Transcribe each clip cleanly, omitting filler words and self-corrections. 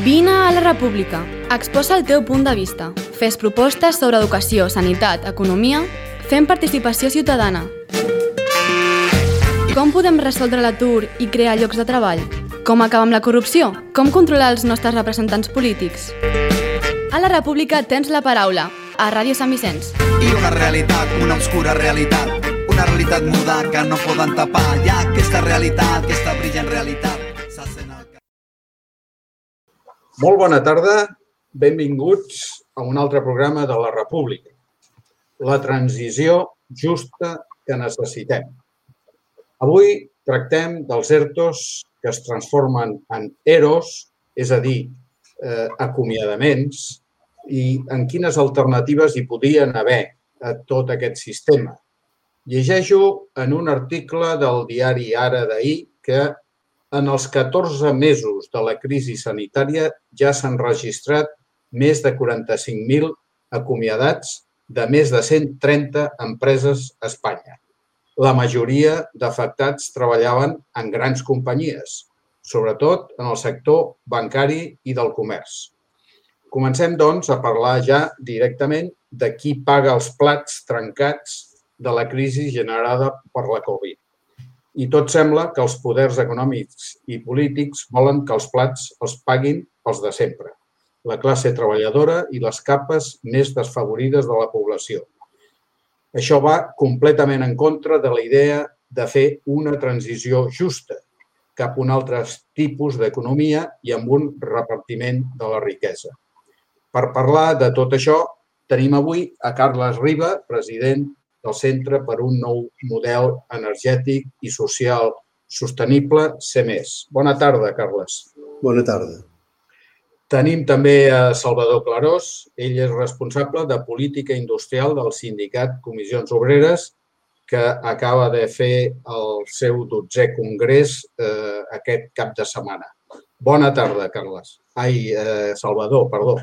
Vine a la República. Exposa el teu punt de vista. Fes propostes sobre educació, sanitat, economia, fem participació ciutadana. Com podem resoldre l'atur i crear llocs de treball? Com acabar amb la corrupció? Com controlar els nostres representants polítics? A la República tens la paraula, a Ràdio Sant Vicenç. I una realitat, una obscura realitat, una realitat muda que no poden tapar. Hi ha aquesta realitat, aquesta brillant realitat. Molt bona tarda, benvinguts a un altre programa de la República. La transició justa que necessitem. Avui tractem dels ERTOs que es transformen en EROs, és a dir, acomiadaments, i en quines alternatives hi podien haver a tot aquest sistema. Llegeixo en un article del diari Ara d'ahir que en els 14 mesos de la crisi sanitària ja s'han registrat més de 45.000 acomiadats de més de 130 empreses a Espanya. La majoria d'afectats treballaven en grans companyies, sobretot en el sector bancari i del comerç. Comencem, doncs, a parlar ja directament de qui paga els plats trencats de la crisi generada per la Covid. I tot sembla que els poders econòmics i polítics volen que els plats els paguin els de sempre, la classe treballadora i les capes més desfavorides de la població. Això va completament en contra de la idea de fer una transició justa cap a un altre tipus d'economia i amb un repartiment de la riquesa. Per parlar de tot això, tenim avui a Carles Riba, president del Centre per un nou model energètic i social sostenible, CEMES. Bona tarda, Carles. Bona tarda. Tenim també a Salvador Clarós. Ell és responsable de política industrial del sindicat Comissions Obreres, que acaba de fer el seu 12è congrés aquest cap de setmana. Bona tarda, Carles. Salvador, perdó.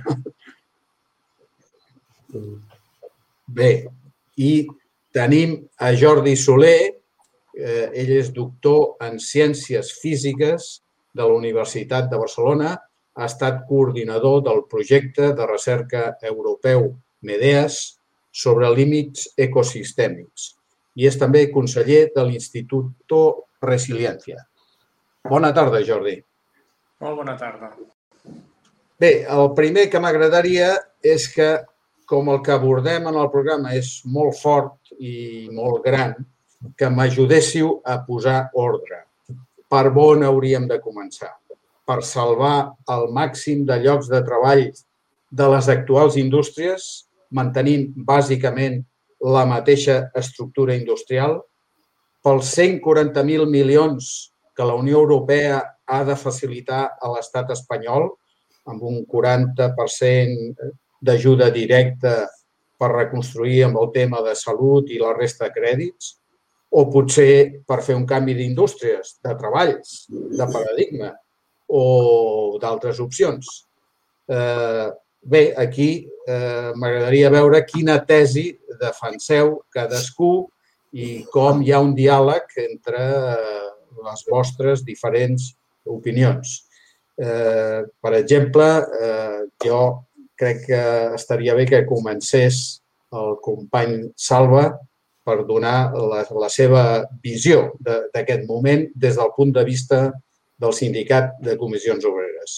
Bé, i tenim a Jordi Soler, ell és doctor en Ciències Físiques de la Universitat de Barcelona, ha estat coordinador del projecte de recerca europeu MEDEAS sobre límits ecosistèmics i és també conseller de l'Institut Resiliència. Bona tarda, Jordi. Molt bona tarda. Bé, el primer que m'agradaria és que, com el que abordem en el programa és molt fort i molt gran, que m'ajudéssiu a posar ordre. Per on hauríem de començar? Per salvar el màxim de llocs de treball de les actuals indústries, mantenint bàsicament la mateixa estructura industrial, pels 140.000 milions que la Unió Europea ha de facilitar a l'estat espanyol, amb un 40% d'ajuda directa per reconstruir amb el tema de salut i la resta de crèdits, o potser per fer un canvi d'indústries, de treballs, de paradigma o d'altres opcions. Bé, aquí m'agradaria veure quina tesi defenseu cadascú i com hi ha un diàleg entre les vostres diferents opinions. Per exemple, jo crec que estaria bé que comencés el company Salva per donar la seva visió d'aquest moment des del punt de vista del Sindicat de Comissions Obreres.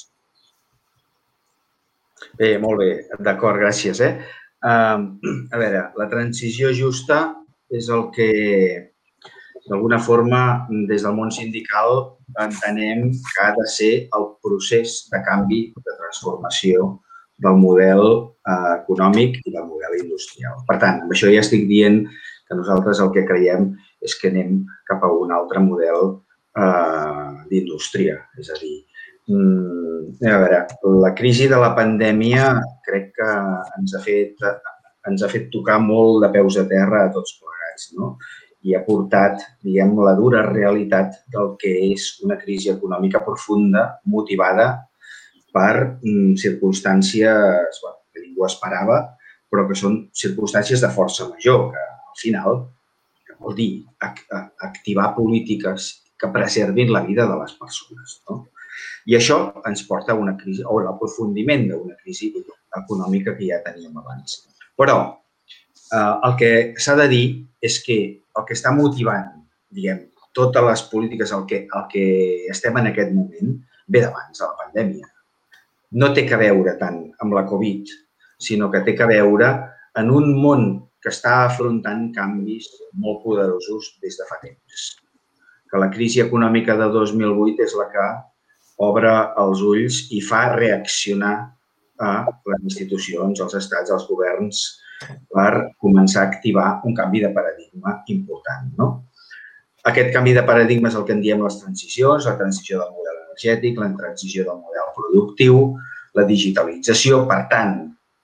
Bé, molt bé. D'acord, gràcies. A veure, la transició justa és el que, d'alguna forma, des del món sindical entenem que ha de ser el procés de canvi, de transformació del model econòmic i del model industrial. Per tant, amb això ja estic dient que nosaltres el que creiem és que anem cap a un altre model d'indústria. És a dir, a veure, la crisi de la pandèmia crec que ens ha fet tocar molt de peus a terra a tots plegats, no? I ha portat, diguem, la dura realitat del que és una crisi econòmica profunda motivada per circumstàncies que ningú esperava, però que són circumstàncies de força major, que al final vol dir activar polítiques que preservin la vida de les persones, no? I això ens porta a una crisi, o l'aprofundiment d'una crisi econòmica que ja teníem abans. Però el que s'ha de dir és que el que està motivant, diguem, totes les polítiques, el que estem en aquest moment, ve d'abans de la pandèmia. No té que veure tant amb la Covid, sinó que té que veure en un món que està afrontant canvis molt poderosos des de fa temps. Que la crisi econòmica de 2008 és la que obre els ulls i fa reaccionar a les institucions, als estats, als governs, per començar a activar un canvi de paradigma important, no? Aquest canvi de paradigma és el que en diem les transicions, la transició del model energètic, la transició del model productiu, la digitalització, per tant,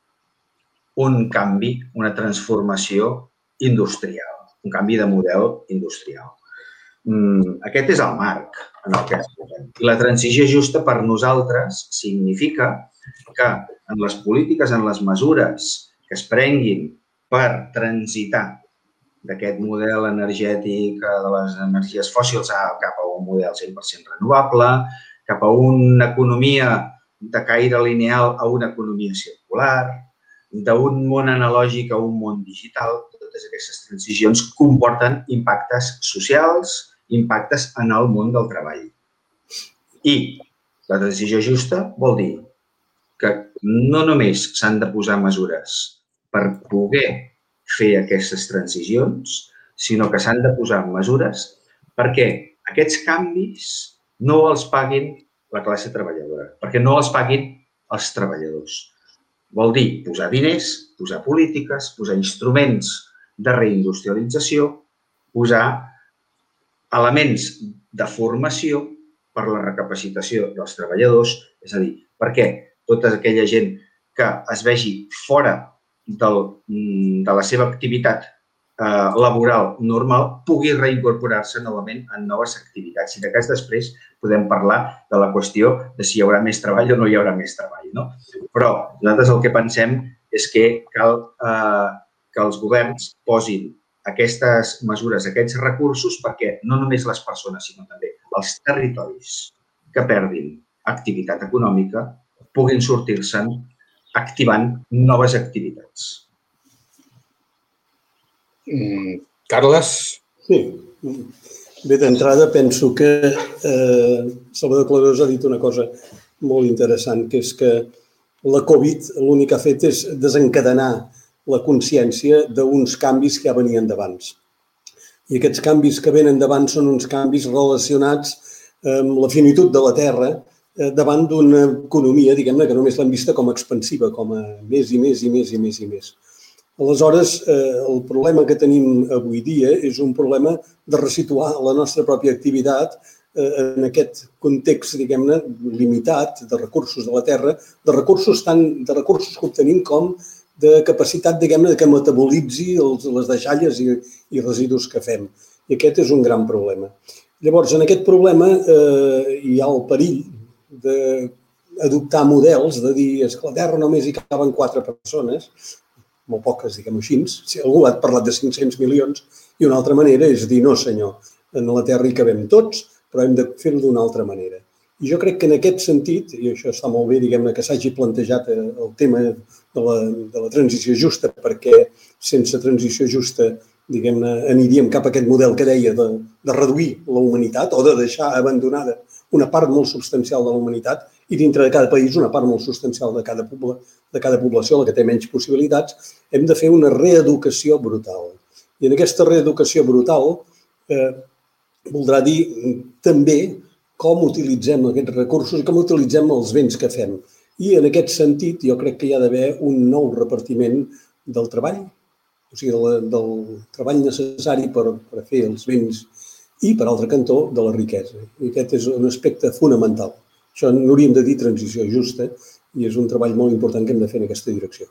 un canvi, una transformació industrial, un canvi de model industrial. Aquest és el marc en el que ens posem. I la transició justa per nosaltres significa que en les polítiques, en les mesures que es prenguin per transitar d'aquest model energètic de les energies fòssils cap a un model 100% renovable, cap a una economia de caire lineal a una economia circular, d'un món analògic a un món digital. Totes aquestes transicions comporten impactes socials, impactes en el món del treball. I la transició justa vol dir que no només s'han de posar mesures per poder fer aquestes transicions, sinó que s'han de posar mesures perquè aquests canvis no els paguin la classe treballadora, perquè no els paguin els treballadors. Vol dir posar diners, posar polítiques, posar instruments de reindustrialització, posar elements de formació per la recapacitació dels treballadors, és a dir, perquè tota aquella gent que es vegi fora de la seva activitat laboral normal pugui reincorporar-se novament en noves activitats. Si de cas després podem parlar de la qüestió de si hi haurà més treball o no hi haurà més treball, no? Però nosaltres el que pensem és que cal que els governs posin aquestes mesures, aquests recursos, perquè no només les persones, sinó també els territoris que perdin activitat econòmica puguin sortir-se'n activant noves activitats. Carles? Sí. Bé, d'entrada penso que Salvador Clarós ha dit una cosa molt interessant, que és que la Covid l'únic que ha fet és desencadenar la consciència d'uns canvis que ja venien d'abans. I aquests canvis que venen d'abans són uns canvis relacionats amb la finitud de la Terra davant d'una economia, diguem-ne, que només l'hem vista com a expansiva, com a més i més i més i més i més. Aleshores, el problema que tenim avui dia és un problema de resituar la nostra pròpia activitat en aquest context, diguem-ne, limitat de recursos de la Terra, de recursos que obtenim com de capacitat, diguem-ne, que metabolitzi les deixalles i residus que fem. I aquest és un gran problema. Llavors, en aquest problema hi ha el perill d'adoptar models, de dir, és que a la Terra només hi caben 4 persones, molt poques, diguem-ho així. Si algú ha parlat de 500 milions, i una altra manera és dir, no senyor, en la Terra hi cabem tots, però hem de fer-ho d'una altra manera. I jo crec que en aquest sentit, i això està molt bé, diguem-ne, que s'hagi plantejat el tema de la transició justa, perquè sense transició justa, diguem-ne, aniríem cap a aquest model que deia de reduir la humanitat o de deixar abandonada una part molt substancial de la humanitat i dintre de cada país una part molt substancial de cada població, la que té menys possibilitats, hem de fer una reeducació brutal. I en aquesta reeducació brutal voldrà dir també com utilitzem aquests recursos i com utilitzem els béns que fem. I en aquest sentit jo crec que hi ha d'haver un nou repartiment del treball, o sigui, del treball necessari per fer els béns i, per altre cantó, de la riquesa. I aquest és un aspecte fonamental. Això n'hauríem de dir transició justa i és un treball molt important que hem de fer en aquesta direcció.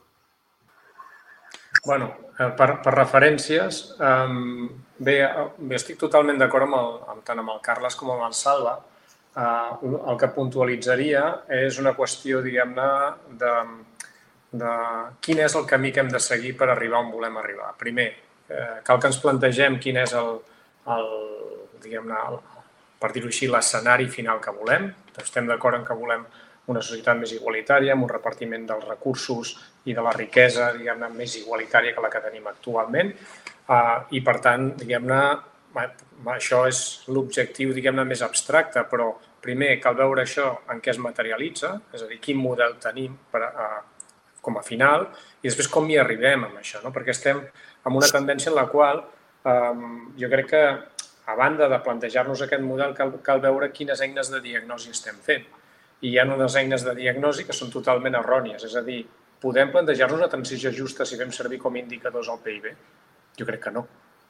Bueno, per referències, bé, estic totalment d'acord tant amb el Carles com amb el Salva. El que puntualitzaria és una qüestió, diguem-ne, de quin és el camí que hem de seguir per arribar on volem arribar. Primer, cal que ens plantegem quin és per dir-ho així, l'escenari final que volem. Estem d'acord en que volem una societat més igualitària, amb un repartiment dels recursos i de la riquesa, diguem-ne, més igualitària que la que tenim actualment. I, per tant, diguem-ne, això és l'objectiu, diguem-ne, més abstracte, però primer cal veure això en què es materialitza, és a dir, quin model tenim com a final, i després com hi arribem amb això, no? Perquè estem en una tendència en la qual jo crec que, a banda de plantejar-nos aquest model, cal veure quines eines de diagnosi estem fent. I hi ha unes eines de diagnosi que són totalment errònies, és a dir, podem plantejar-nos una transició justa si fem servir com a indicadors al PIB? Jo crec que no.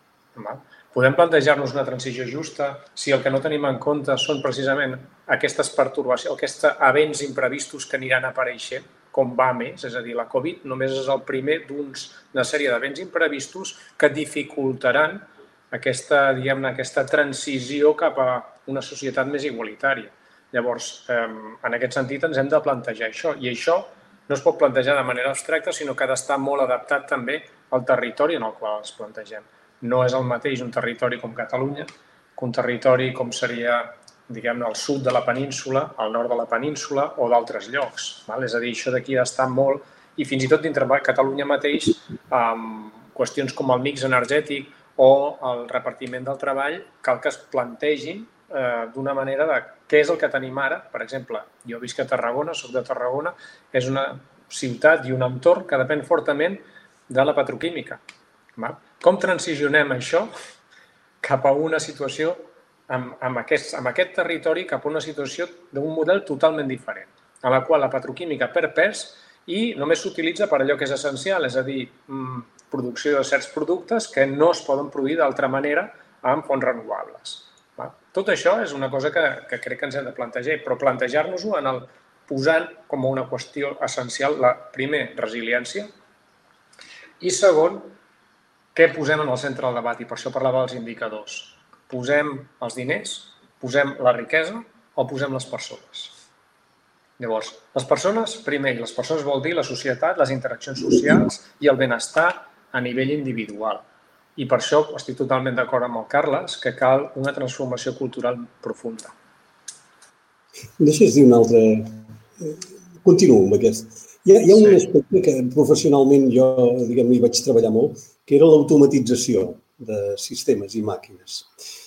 Podem plantejar-nos una transició justa si el que no tenim en compte són precisament aquestes pertorbacions, aquests events imprevistos que aniran apareixent, com va més, és a dir, la Covid només és el primer d'una sèrie d'events imprevistos que dificultaran aquesta transició cap a una societat més igualitària. Llavors, en aquest sentit, ens hem de plantejar això. I això no es pot plantejar de manera abstracta, sinó que ha d'estar molt adaptat també al territori en el qual es plantegem. No és el mateix un territori com Catalunya que un territori com seria, diguem-ne, al sud de la península, al nord de la península o d'altres llocs. És a dir, això d'aquí ha d'estar molt, i fins i tot dintre de Catalunya mateix, qüestions com el mix energètic o el repartiment del treball, cal que es plantegin d'una manera de què és el que tenim ara. Per exemple, jo visc a Tarragona, soc de Tarragona, és una ciutat i un entorn que depèn fortament de la petroquímica. Com transicionem això cap a una situació, amb aquest territori, cap a una situació d'un model totalment diferent, en la qual la petroquímica perd pes i només s'utilitza per allò que és essencial, és a dir, producció de certs productes que no es poden produir d'altra manera amb fonts renovables. Tot això és una cosa que crec que ens hem de plantejar, però plantejar-nos-ho posant com una qüestió essencial, primer, resiliència, i segon, què posem en el centre del debat? I per això parlava dels indicadors. Posem els diners, posem la riquesa o posem les persones? Llavors, les persones, primer, les persones vol dir la societat, les interaccions socials i el benestar a nivell individual. I per això estic totalment d'acord amb el Carles que cal una transformació cultural profunda. Deixa'ns dir un altre... Continuo amb aquest. Hi ha un aspecte que professionalment jo, diguem-ne, hi vaig treballar molt, que era l'automatització de sistemes i màquines.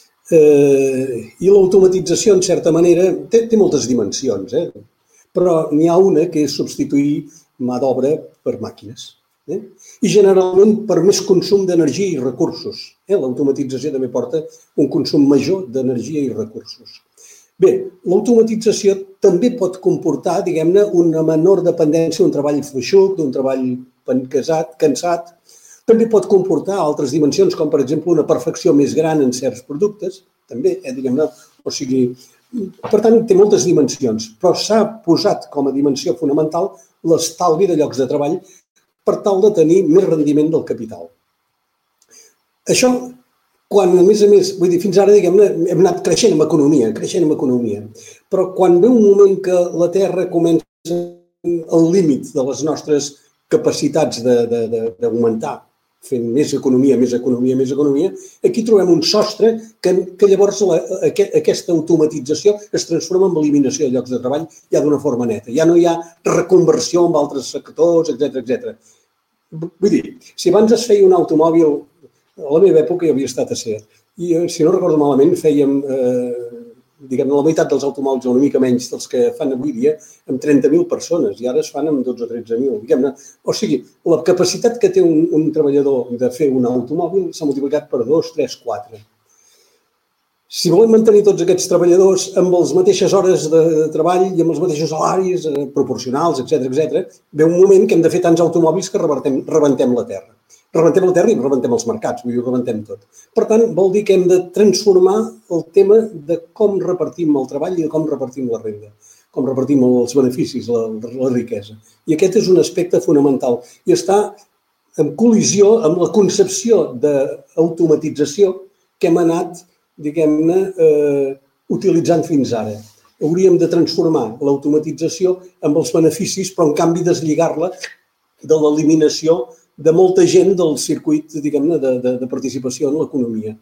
I l'automatització, en certa manera, té moltes dimensions, però n'hi ha una que és substituir mà d'obra per màquines. I generalment per més consum d'energia i recursos. L'automatització també porta un consum major d'energia i recursos. Bé, l'automatització també pot comportar, diguem-ne, una menor dependència d'un treball fluixuc, d'un treball cansat. També pot comportar altres dimensions, com per exemple una perfecció més gran en certs productes, també, diguem-ne, o sigui, per tant, té moltes dimensions, però s'ha posat com a dimensió fonamental l'estalvi de llocs de treball per tal de tenir més rendiment del capital. Això, quan, a més, vull dir, fins ara, diguem-ne, hem anat creixent en economia, però quan ve un moment que la Terra comença al límit de les nostres capacitats d'augmentar, fent més economia, aquí trobem un sostre que llavors aquesta automatització es transforma en eliminació de llocs de treball ja d'una forma neta. Ja no hi ha reconversió amb altres sectors, etc. Vull dir, si abans es feia un automòbil, a la meva època hi havia estat a SEAT, i si no recordo malament fèiem, diguem-ne, la meitat dels automòbils, una mica menys dels que fan avui dia, amb 30.000 persones, i ara es fan amb 12 o 13.000, diguem-ne. O sigui, la capacitat que té un treballador de fer un automòbil s'ha multiplicat per 2, 3, 4. Si volem mantenir tots aquests treballadors amb les mateixes hores de treball i amb els mateixos salaris proporcionals, etc., ve un moment que hem de fer tants automòbils que rebentem la terra. Rebentem la terra i rebentem els mercats, vull dir, rebentem tot. Per tant, vol dir que hem de transformar el tema de com repartim el treball i de com repartim la renda, com repartim els beneficis, la riquesa. I aquest és un aspecte fonamental i està en col·lisió amb la concepció d'automatització que hem anat, diguem-ne, utilitzant fins ara. Hauríem de transformar l'automatització amb els beneficis, però en canvi deslligar-la de l'eliminació de molta gent del circuit, diguem-ne, de participació en l'economia.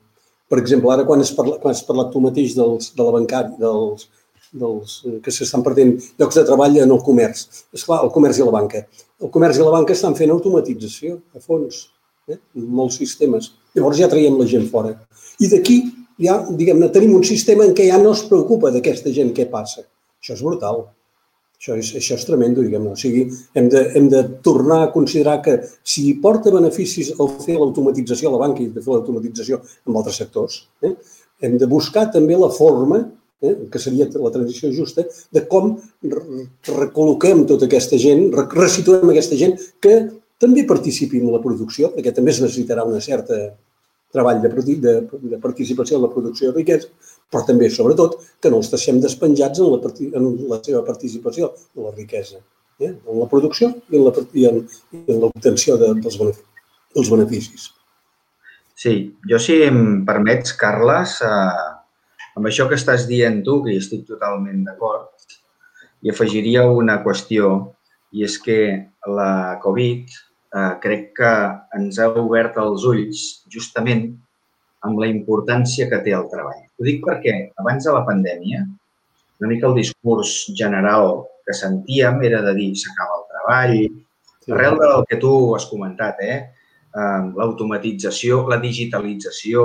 Per exemple, ara quan has parlat tu mateix de la bancària, que s'estan perdent llocs de treball en el comerç. Esclar, el comerç i la banca. El comerç i la banca estan fent automatització a fons, molts sistemes. Llavors ja traiem la gent fora. I d'aquí ja, diguem-ne, tenim un sistema en què ja no es preocupa d'aquesta gent què passa. Això és brutal. Això és tremendo, diguem-ne. O sigui, hem de tornar a considerar que si porta beneficis el fer l'automatització a la banca i de fer l'automatització en altres sectors, hem de buscar també la forma, que seria la transició justa, de com recol·loquem tota aquesta gent, resituem aquesta gent que també participi en la producció, perquè també es necessitarà una certa treball de participació en la producció de riquesa, però també, sobretot, que no els deixem despenjats en la seva participació en la riquesa, en la producció i en l'obtenció dels beneficis. Sí, jo si em permets, Carles, amb això que estàs dient tu, que hi estic totalment d'acord, hi afegiria una qüestió, i és que la Covid crec que ens ha obert els ulls justament amb la importància que té el treball. Ho dic perquè abans de la pandèmia, una mica el discurs general que sentíem era de dir s'acaba el treball, arrel del que tu has comentat, l'automatització, la digitalització,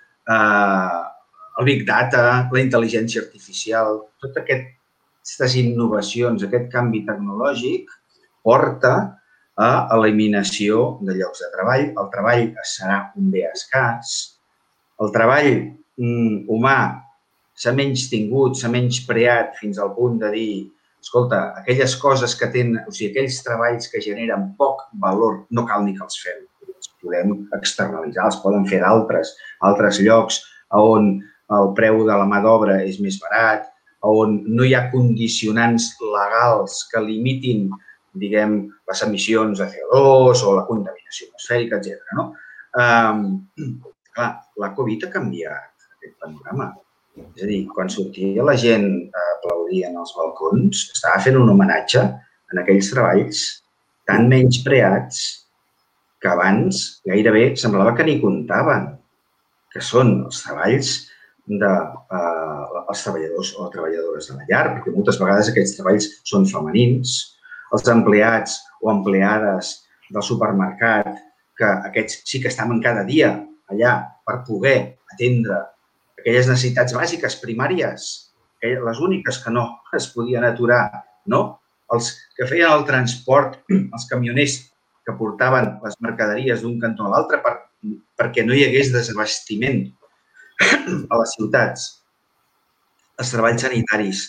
el Big Data, la intel·ligència artificial, totes aquestes innovacions, aquest canvi tecnològic porta a eliminació de llocs de treball. El treball serà un bé escàs. El treball humà s'ha menystingut, s'ha menyspreat fins al punt de dir, escolta, aquelles coses que tenen, o sigui, aquells treballs que generen poc valor, no cal ni que els fem. Els podem externalitzar, els poden fer d'altres llocs on el preu de la mà d'obra és més barat, on no hi ha condicionants legals que limitin, diguem, les emissions de CO2 o la contaminació atmosfèrica, etc. Clar, la Covid ha canviat aquest panorama. És a dir, quan sortia la gent a aplaudir en els balcons, estava fent un homenatge en aquells treballs tan menyspreats que abans gairebé semblava que ni comptaven, que són els treballs dels treballadors o treballadores de la llar, perquè moltes vegades aquests treballs són femenins, els empleats o empleades del supermercat, que aquests sí que estaven cada dia allà per poder atendre aquelles necessitats bàsiques primàries, les úniques que no es podien aturar, no? Els que feien el transport, els camioners que portaven les mercaderies d'un cantó a l'altre perquè no hi hagués desabastiment a les ciutats, els treballs sanitaris,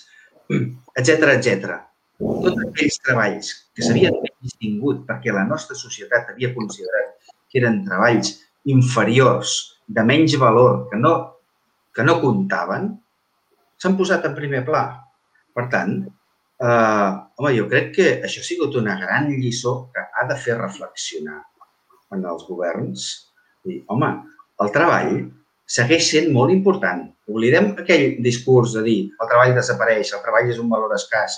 etc. Tots aquells treballs que s'havien distingut perquè la nostra societat havia considerat que eren treballs inferiors, de menys valor, que no comptaven, s'han posat en primer pla. Per tant, jo crec que això ha sigut una gran lliçó que ha de fer reflexionar en els governs. El treball segueix sent molt important. Oblidem aquell discurs de dir el treball desapareix, el treball és un valor escàs.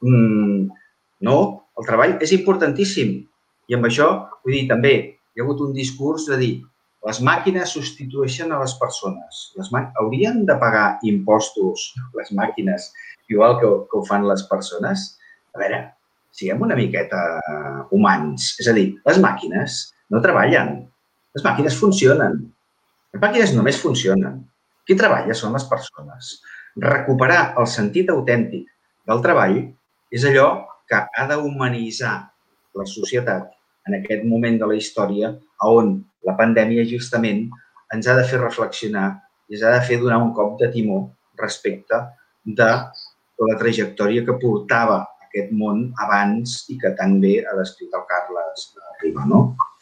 No, el treball és importantíssim. I amb això, vull dir, també hi ha hagut un discurs de dir les màquines substitueixen a les persones. Haurien de pagar impostos les màquines igual que ho fan les persones? A veure, siguem una miqueta humans. És a dir, les màquines no treballen. Les màquines funcionen. Les màquines només funcionen. Qui treballa són les persones. Recuperar el sentit autèntic del treball és allò que ha d'humanitzar la societat en aquest moment de la història on la pandèmia justament ens ha de fer reflexionar i ens ha de fer donar un cop de timó respecte de la trajectòria que portava aquest món abans i que tan bé ha descrit el Carles Riba, no?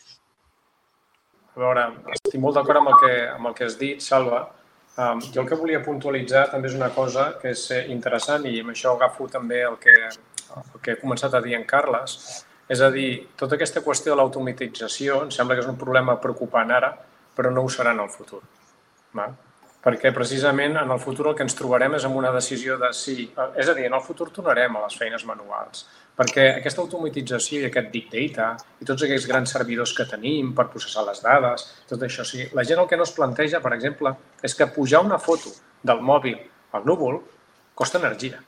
A veure, estic molt d'acord amb el que has dit, Salva. Jo el que volia puntualitzar també és una cosa que és interessant i amb això agafo també el que ha començat a dir en Carles. És a dir, tota aquesta qüestió de l'automatització em sembla que és un problema preocupant ara, però no ho serà en el futur. perquè precisament en el futur el que ens trobarem és amb una decisió de sí. És a dir, en el futur tornarem a les feines manuals, perquè aquesta automatització i aquest big data i tots aquells grans servidors que tenim per processar les dades, tot això, sí, la gent el que no es planteja, per exemple, és que pujar una foto del mòbil al núvol costa energia.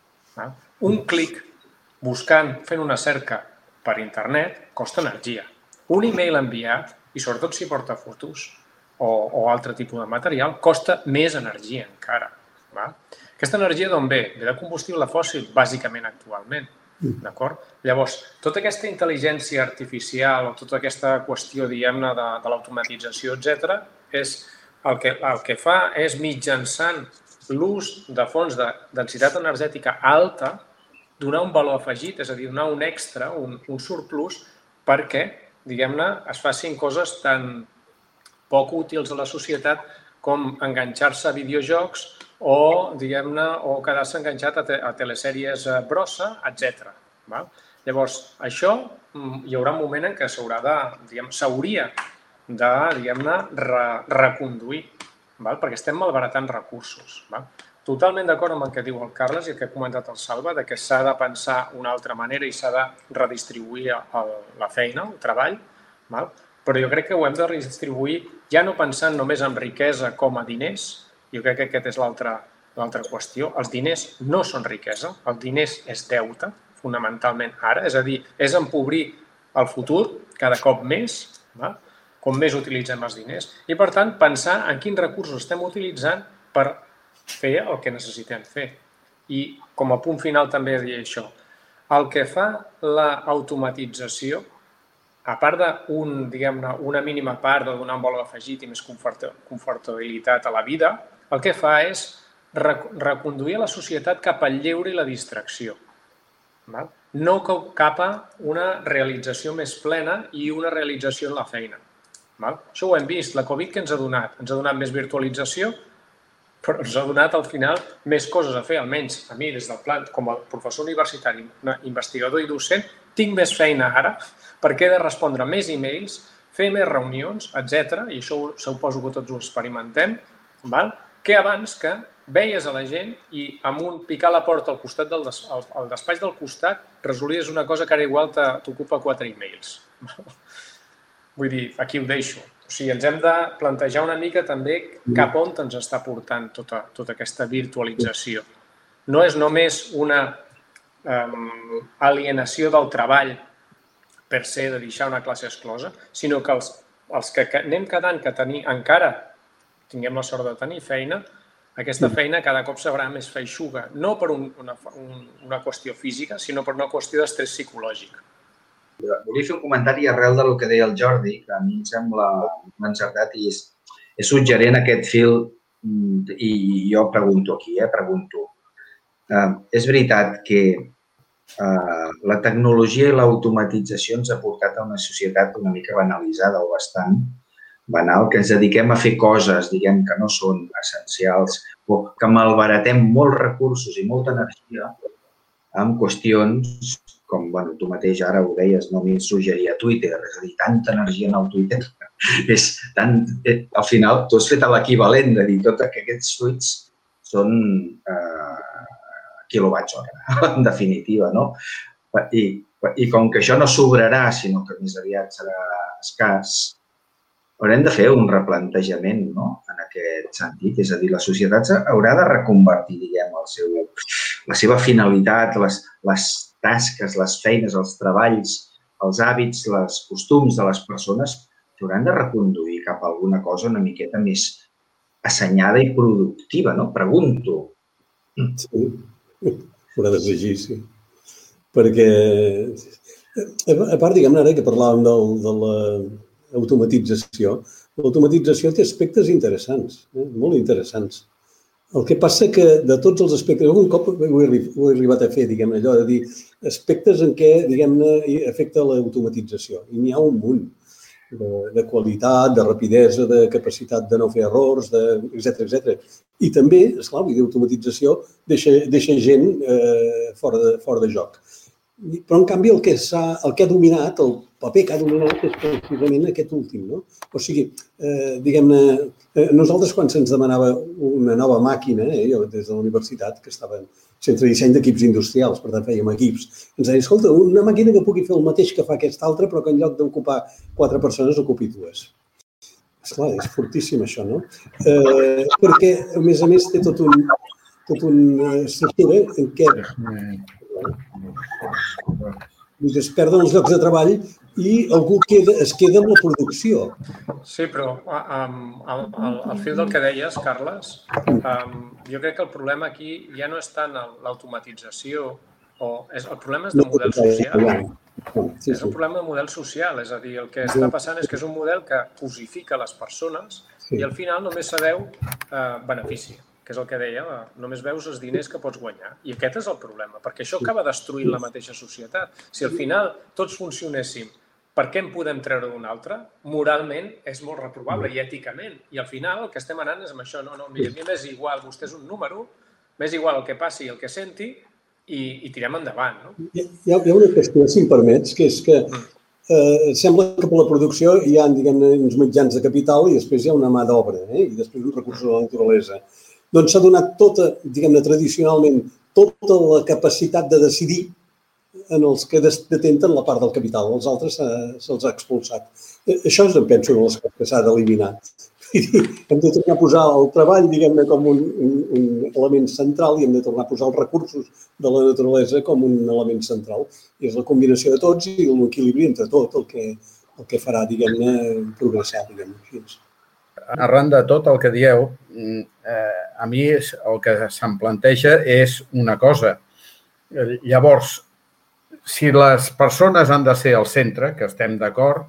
Un clic buscant, fent una cerca per internet, costa energia. Un email enviat, i sobretot si porta fotos o altre tipus de material, costa més energia encara. Aquesta energia d'on ve? Ve de combustible fòssil, bàsicament actualment. D'acord? Llavors, tota aquesta intel·ligència artificial o tota aquesta qüestió, diguem-ne, de l'automatització, etc., el que fa és mitjançant l'ús de fonts de densitat energètica alta donar un valor afegit, és a dir, donar un extra, un surplus, perquè, diguem-ne, es facin coses tan poc útils a la societat com enganxar-se a videojocs o, diguem-ne, o quedar-se enganxat a telesèries brossa, etc. Llavors, això hi haurà un moment en què s'hauria de, diguem-ne, reconduir, perquè estem malbaratant recursos. Totalment d'acord amb el que diu el Carles i el que ha comentat el Salva, que s'ha de pensar una altra manera i s'ha de redistribuir la feina, el treball, però jo crec que ho hem de redistribuir ja no pensant només en riquesa com a diners, jo crec que aquesta és l'altra qüestió. Els diners no són riquesa, el diners és deute, fonamentalment ara, és a dir, és empobrir el futur cada cop més, com més utilitzem els diners, i per tant pensar en quins recursos estem utilitzant per fer el que necessitem fer. I com a punt final també dir això, el que fa l'automatització, a part d'una mínima part de donar un valor afegit i més confortabilitat a la vida, el que fa és reconduir la societat cap al lleure i la distracció. No cap a una realització més plena i una realització en la feina. Això ho hem vist, la Covid que ens ha donat? Ens ha donat més virtualització, però ens ha donat al final més coses a fer, almenys a mi des del plan, com a professor universitari, investigador i docent, tinc més feina ara perquè he de respondre més e-mails, fer més reunions, etc. I això suposo que tots ho experimentem, que abans que veies a la gent i amb un picar la porta al costat del despatx del costat resolies una cosa que ara igual t'ocupa 4 e-mails. Vull dir, aquí ho deixo. O sigui, ens hem de plantejar una mica també cap on ens està portant tota aquesta virtualització. No és només una alienació del treball per se de deixar una classe exclosa, sinó que els que anem quedant que encara tinguem la sort de tenir feina, aquesta feina cada cop serà més feixuga, no per una qüestió física, sinó per una qüestió d'estrès psicològic. Volia fer un comentari arrel del que deia el Jordi, que a mi em sembla encertat i és suggerent aquest fil i jo pregunto aquí, pregunto. És veritat que la tecnologia i l'automatització ens ha portat a una societat una mica banalitzada o bastant banal, que ens dediquem a fer coses, diguem, que no són essencials o que malbaratem molts recursos i molta energia en qüestions com, tu mateix ara ho deies, no m'hi suggeria Twitter, és a dir, tanta energia en el Twitter. Al final, tu has fet l'equivalent de dir que aquests tuits són quilowatts hora, en definitiva, no? I com que això no sobrarà, sinó que més aviat serà escàs, haurem de fer un replantejament en aquest sentit. És a dir, la societat haurà de reconvertir, diguem, la seva finalitat, les tasques, les feines, els treballs, els hàbits, els costums de les persones s'hauran de reconduir cap a alguna cosa una miqueta més assenyada i productiva, no? Pregunto. Sí. Haurà de ser així, sí. Perquè, a part, diguem-ne, ara que parlàvem de l'automatització, l'automatització té aspectes interessants, molt interessants. El que passa que de tots els aspectes, algun cop ho he arribat a fer, diguem-ne, allò de dir aspectes en què, diguem-ne, afecta l'automatització. I n'hi ha un munt de qualitat, de rapidesa, de capacitat de no fer errors, etc. I també, esclar, l'automatització deixa gent fora de joc. Però, en canvi, el que ha dominat, el paper que ha dominat és precisament aquest últim, no? O sigui, diguem-ne, nosaltres quan se'ns demanava una nova màquina, jo des de la universitat, que estava en centre de disseny d'equips industrials, per tant fèiem equips, ens deien, escolta, una màquina que pugui fer el mateix que fa aquesta altra, però que en lloc d'ocupar 4 persones ocupi 2. Esclar, és fortíssim això, no? Perquè, a més, té tot una estructura en què es perden els llocs de treball i algú es queda amb la producció. Sí, però al fil del que deies, Carles, jo crec que el problema aquí ja no és tant l'automatització, el problema és de model social. És un problema de model social, és a dir, el que està passant és que és un model que cosifica les persones i al final només sabeu benefici, que és el que deia, només veus els diners que pots guanyar. I aquest és el problema, perquè això acaba destruint la mateixa societat. Si al final tots funcionéssim, per què en podem treure d'un altre? Moralment és molt reprovable i èticament. I al final el que estem anant és amb això. No, mira, a mi m'és igual, vostè és un número, m'és igual el que passi i el que senti, i tirem endavant. No? Hi ha una qüestió, si em permets, que és que sembla que per la producció hi ha, diguem-ne, uns mitjans de capital i després hi ha una mà d'obra, i després uns recursos de la naturalesa. Doncs s'ha donat tota, diguem-ne, tradicionalment, tota la capacitat de decidir en els que detenten la part del capital. Els altres se'ls ha expulsat. Això és, em penso, una de les coses que s'ha d'eliminar. Hem de tornar a posar el treball, diguem-ne, com un element central i hem de tornar a posar els recursos de la naturalesa com un element central. I és la combinació de tots i l'equilibri entre tot el que farà, diguem-ne, progressar, diguem-ne. Arran de tot el que dieu, a mi el que se'm planteja és una cosa. Llavors, si les persones han de ser al centre, que estem d'acord,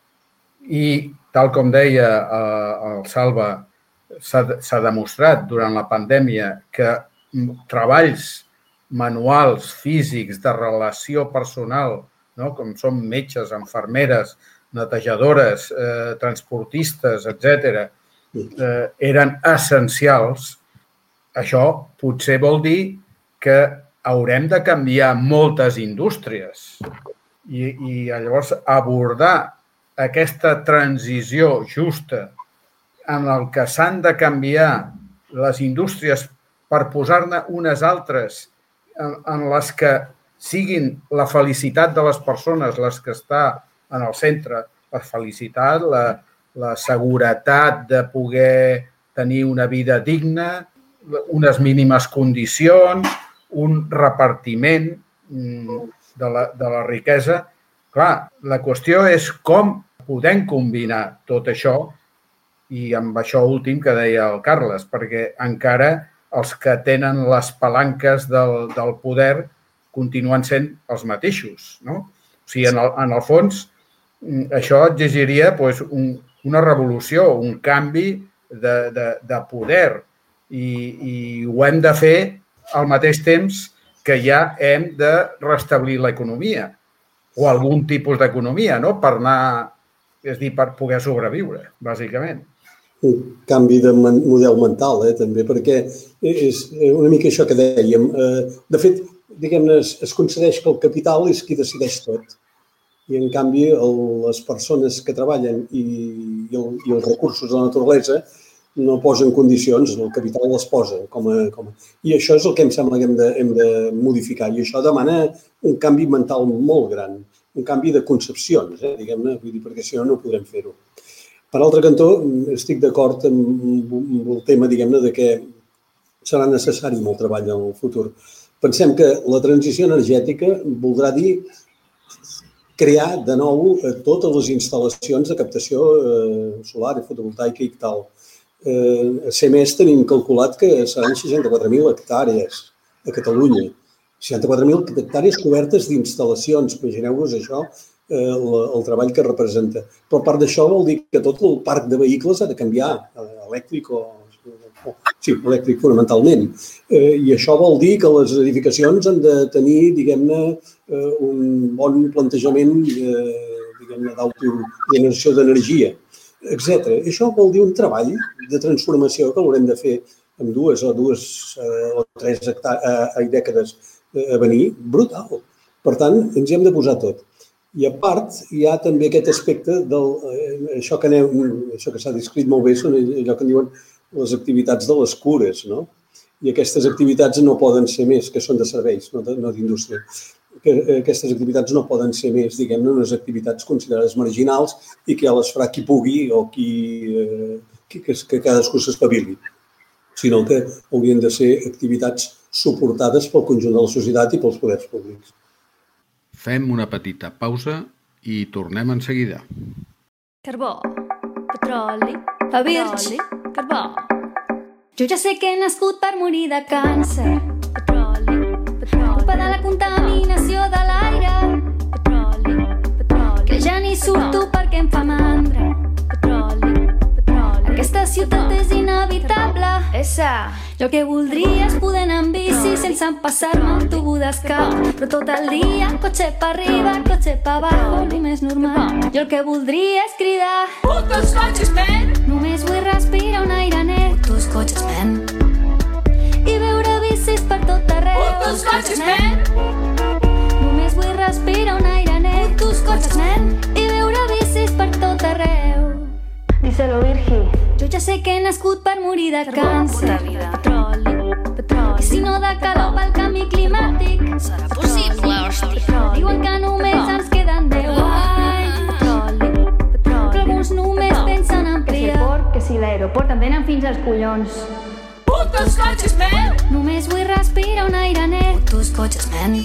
i tal com deia el Salva, s'ha demostrat durant la pandèmia que treballs manuals, físics, de relació personal, com són metges, infermeres, netejadores, transportistes, etc., eren essencials. Això potser vol dir que haurem de canviar moltes indústries i llavors abordar aquesta transició justa en el que s'han de canviar les indústries per posar-ne unes altres en les que siguin la felicitat de les persones les que està en el centre, la felicitat, la seguretat de poder tenir una vida digna, unes mínimes condicions, un repartiment de la riquesa. Clar, la qüestió és com podem combinar tot això i amb això últim que deia el Carles, perquè encara els que tenen les palanques del poder continuen sent els mateixos. O sigui, en el fons, això exigiria una revolució, un canvi de poder i ho hem de fer al mateix temps que ja hem de restablir l'economia o algun tipus d'economia, per anar, és a dir, per poder sobreviure, bàsicament. Un canvi de model mental, també, perquè és una mica això que dèiem. De fet, diguem-ne, es concedeix que el capital és qui decideix tot. I, en canvi, les persones que treballen i els recursos de la naturalesa no posen condicions, el capital les posa. I això és el que em sembla que hem de modificar. I això demana un canvi mental molt gran, un canvi de concepcions, diguem-ne, perquè si no, no podrem fer-ho. Per altre cantó, estic d'acord amb el tema, diguem-ne, de que serà necessari molt treball en el futur. Pensem que la transició energètica voldrà dir crear de nou totes les instal·lacions de captació solar i fotovoltaica i tal. A ser més, tenim calculat que seran 64.000 hectàrees a Catalunya. 64.000 hectàrees cobertes d'instal·lacions. Imagineu-vos això, el treball que representa. Però a part d'això vol dir que tot el parc de vehicles ha de canviar, elèctric elèctric fonamentalment. I això vol dir que les edificacions han de tenir, diguem-ne, un bon plantejament d'autogeneració d'energia, etc. Això vol dir un treball de transformació que l'haurem de fer en 2 o 3 dècades a venir brutal. Per tant, ens hi hem de posar tot. I a part, hi ha també aquest aspecte això que s'ha descrit molt bé, són allò que en diuen les activitats de les cures, no? I aquestes activitats no poden ser més, que són de serveis, no d'indústria. Aquestes activitats no poden ser més, diguem-ne, unes activitats considerades marginals i que ja les farà qui pugui o que cadascú s'espavili, sinó que haurien de ser activitats suportades pel conjunt de la societat i pels poders públics. Fem una petita pausa i tornem en seguida. Carbó, petroli, pa virgi, carbó. Jo ja sé que he nascut per morir de càncer. Petroli, petroli. Culpa de la contaminació de l'aire. Petroli, petroli. Que ja ni surto perquè em fa mandra. Petroli, petroli. Aquesta ciutat és inevitable. Jo el que voldria és poder anar amb bici sense passar-me un tubo d'escau. Però tot el dia, cotxe pa arriba, cotxe pa abajo, només normal. Jo el que voldria és cridar: putos cotxes, men! Només vull respirar un aire net. Putos cotxes, men! I veure bicis per tot arreu. Putos cotxes, men! Només vull respirar un aire net. Putos cotxes, men! I veure bicis per tot arreu. Díselo, Virgi. Jo ja sé que he nascut per morir de càncer. Petroli, petroli. I si no de calor pel canvi climàtic, serà possible, hòstia. Diuen que només ens queden 10 anys. Petroli, petroli. Però alguns només pensen en ampliar. Que si l'aeroport em venen fins als collons. Putos cotxes, men! Només vull respirar un aire net. Putos cotxes, men!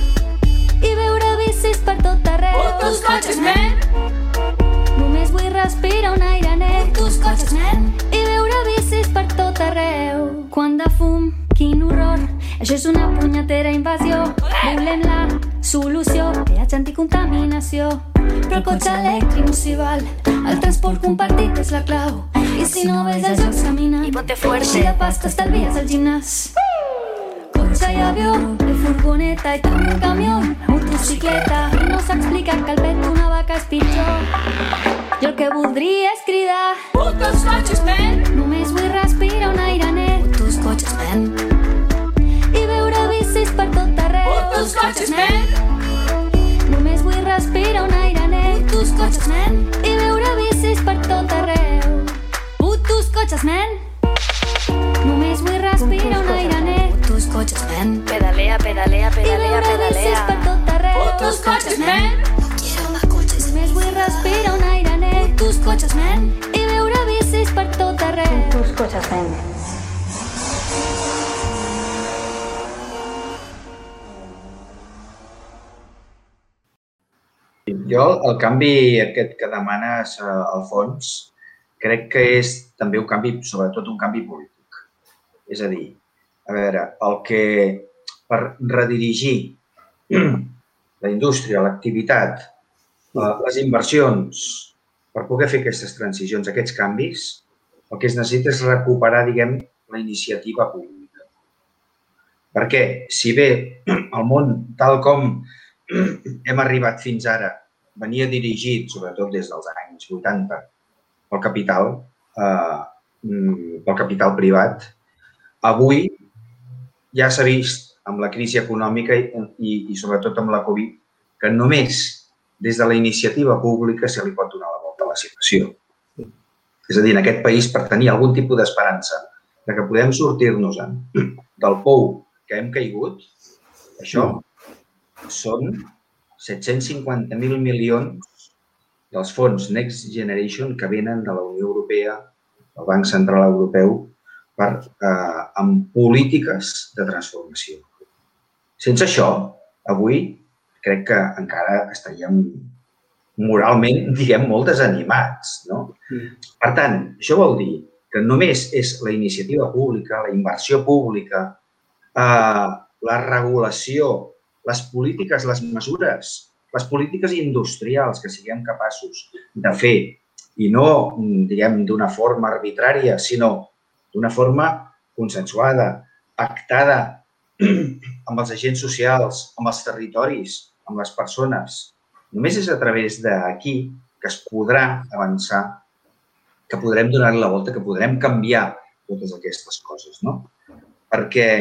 I veure bicis per tot arreu. Putos cotxes, men! Només vull respirar un aire net. Putos cotxes, men! I veure bicis per tot arreu. Quant de fum, quin horror. Això és una punyetera invasió. Volem la solució. Peatge anticontaminació. Però el cotxe elèctric no s'hi val. El transport compartit és la clau. I si no ves els jocs caminant, i ponte fuerte. Si de pasta estalvies al gimnàs. Cotxe i avió, de furgoneta i també camió, motocicleta. I no s'explica que el pet d'una vaca és pitjor. Jo el que voldria és cridar: putos cotxes, men! Només vull respirar un aire net. Putos cotxes, men! I veure bicis per tot arreu. Putos cotxes, men! Només vull respirar un aire net. Putos cotxes, men! I veure bicis per tot arreu. Putos cotxes, men! Només vull respirar un aire net. Putos cotxes, men! Pedalea, pedalea, pedalea, I veure bicis per tot arreu. Putos cotxes, men! Només vull respirar un aire net. Putos cotxes, men! I veure bicis per tot arreu. Putos cotxes, men! Jo, el canvi aquest que demanes al fons, crec que és també un canvi, sobretot un canvi polític. És a dir, a veure, el que per redirigir la indústria, l'activitat, les inversions, per poder fer aquestes transicions, aquests canvis, el que es necessita és recuperar, diguem, la iniciativa pública. Perquè, si bé el món, tal com hem arribat fins ara, venia dirigit, sobretot des dels anys 80, pel capital privat, avui ja s'ha vist amb la crisi econòmica i sobretot amb la Covid que només des de la iniciativa pública se li pot donar la volta a la situació. És a dir, en aquest país, per tenir algun tipus d'esperança de que podem sortir-nos-en del pou que hem caigut, això són 750.000 milions dels fons Next Generation que venen de la Unió Europea, del Banc Central Europeu, amb polítiques de transformació. Sense això, avui, crec que encara estaríem moralment, diguem, molt desanimats, no? Per tant, això vol dir que només és la iniciativa pública, la inversió pública, la regulació, les polítiques, les mesures, les polítiques industrials que siguem capaços de fer i no, diguem, d'una forma arbitrària, sinó d'una forma consensuada, pactada amb els agents socials, amb els territoris, amb les persones. Només és a través d'aquí que es podrà avançar, que podrem donar la volta, que podrem canviar totes aquestes coses, no? Perquè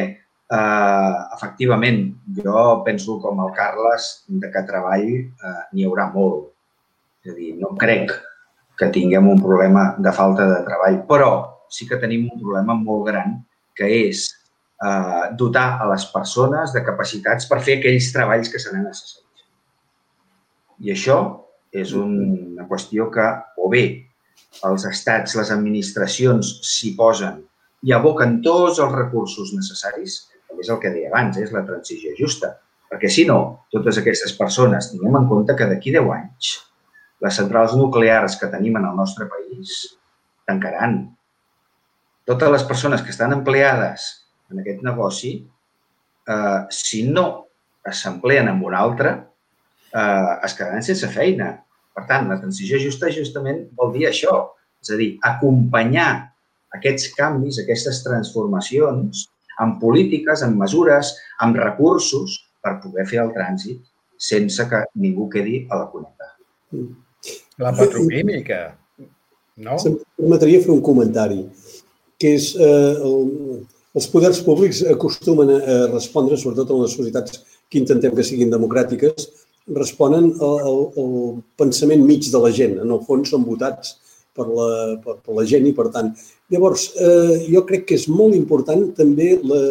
efectivament, jo penso com el Carles que treball n'hi haurà molt. És a dir, no crec que tinguem un problema de falta de treball, però sí que tenim un problema molt gran, que és dotar a les persones de capacitats per fer aquells treballs que seran necessaris. I això és una qüestió que o bé els estats, les administracions s'hi posen i aboquen tots els recursos necessaris, també és el que deia abans, és la transició justa. Perquè si no, totes aquestes persones, tinguem en compte que d'aquí 10 anys les centrals nuclears que tenim en el nostre país tancaran. Totes les persones que estan empleades en aquest negoci, si no s'empleen en un altre, es quedaran sense feina. Per tant, la transició justa justament vol dir això, és a dir, acompanyar aquests canvis, aquestes transformacions amb polítiques, amb mesures, amb recursos per poder fer el trànsit sense que ningú quedi a la cuneta. La petroquímica, no? Se'm permetria fer un comentari, que és els poders públics acostumen a respondre, sobretot en les societats que intentem que siguin democràtiques, responen al pensament mig de la gent. En el fons són votats per la gent i per tant. Llavors, jo crec que és molt important també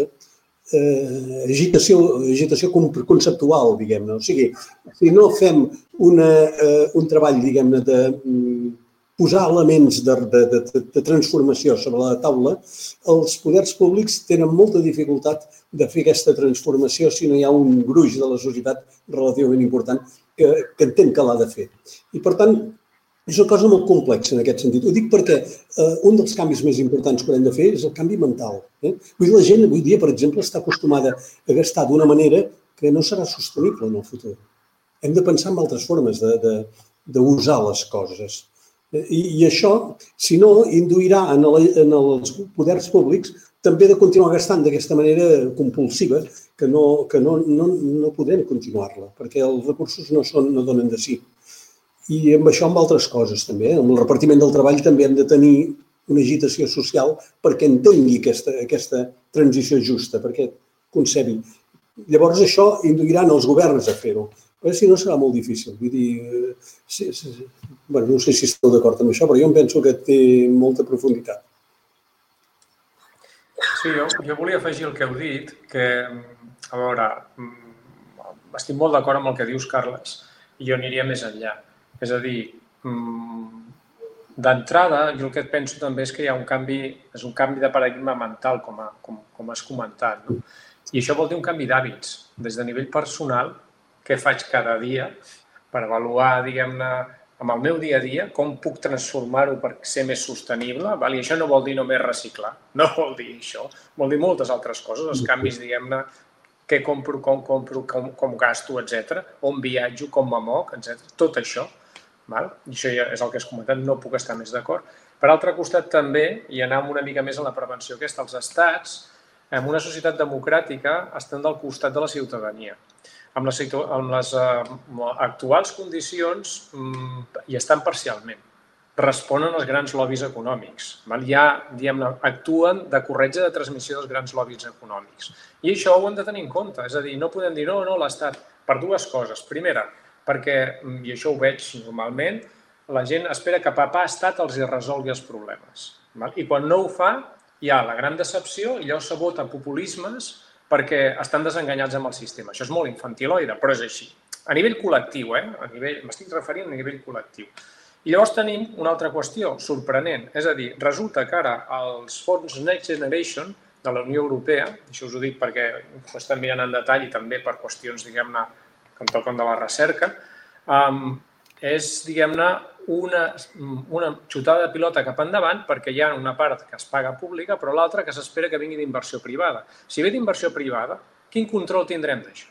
l'agitació conceptual, diguem-ne. O sigui, si no fem un treball, diguem-ne, de posar elements de transformació sobre la taula, els poders públics tenen molta dificultat de fer aquesta transformació si no hi ha un gruix de la societat relativament important que entén que l'ha de fer. I, per tant, és una cosa molt complexa en aquest sentit. Ho dic perquè un dels canvis més importants que hem de fer és el canvi mental. Vull dir, la gent avui dia, per exemple, està acostumada a gastar d'una manera que no serà sostenible en el futur. Hem de pensar en altres formes d'usar les coses. I això, si no, induirà en els poders públics també de continuar gastant d'aquesta manera compulsiva que no podrem continuar-la, perquè els recursos no donen de si. I amb això amb altres coses també. Amb el repartiment del treball també hem de tenir una agitació social perquè entengui aquesta transició justa, perquè concebi. Llavors això induirà els governs a fer-ho. Però si no serà molt difícil. Vull dir, no sé si esteu d'acord amb això, però jo em penso que té molta profunditat. Sí, jo volia afegir el que heu dit, que, a veure, estic molt d'acord amb el que dius, Carles, i jo aniria més enllà. És a dir, d'entrada, jo el que penso també és que hi ha un canvi de paradigma mental, com has comentat, no? I això vol dir un canvi d'hàbits, des de nivell personal, què faig cada dia per avaluar, diguem-ne, amb el meu dia a dia, com puc transformar-ho per ser més sostenible. I això no vol dir només reciclar, no vol dir això, vol dir moltes altres coses, els canvis, diguem-ne, què compro, com gasto, etc., on viatjo, com me moc, etc., tot això. I això ja és el que has comentat, no puc estar més d'acord. Per altre costat, també, i anem una mica més en la prevenció aquesta, els estats, en una societat democràtica, estan del costat de la ciutadania. Amb les actuals condicions hi estan parcialment. Responen als grans lobbies econòmics. Ja, diguem-ne, actuen de corretja de transmissió dels grans lobbies econòmics. I això ho hem de tenir en compte. És a dir, no podem dir no, l'Estat, per dues coses. Primera, perquè, i això ho veig normalment, la gent espera que papà Estat els resolgui els problemes. I quan no ho fa, hi ha la gran decepció i llavors s'abota populismes perquè estan desenganyats amb el sistema. Això és molt infantiloide, però és així. A nivell col·lectiu, m'estic referint a nivell col·lectiu. I llavors tenim una altra qüestió sorprenent, és a dir, resulta que ara els fons Next Generation de la Unió Europea, això us ho dic perquè ho estem mirant en detall i també per qüestions, diguem-ne, que em toquen de la recerca, és, diguem-ne, una xutada de pilota cap endavant perquè hi ha una part que es paga pública però l'altra que s'espera que vingui d'inversió privada. Si ve d'inversió privada, quin control tindrem d'això?